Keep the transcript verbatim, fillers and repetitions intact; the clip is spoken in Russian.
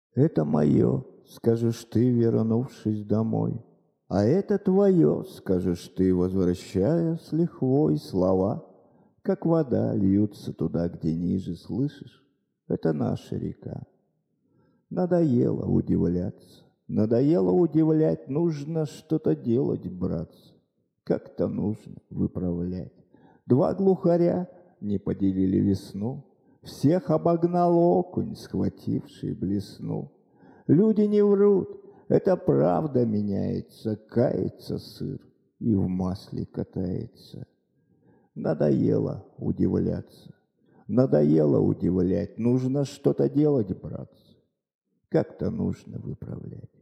Это мое, скажешь ты, вернувшись домой. А это твое, скажешь ты, возвращая с лихвой слова. Как вода льются туда, где ниже, слышишь? Это наша река. Надоело удивляться, надоело удивлять, нужно что-то делать, братцы. Как-то нужно выправлять. Два глухаря не поделили весну, всех обогнал окунь, схвативший блесну. Люди не врут, это правда меняется, кается сыр и в масле катается. Надоело удивляться, надоело удивлять, нужно что-то делать, братцы. Как-то нужно выправлять.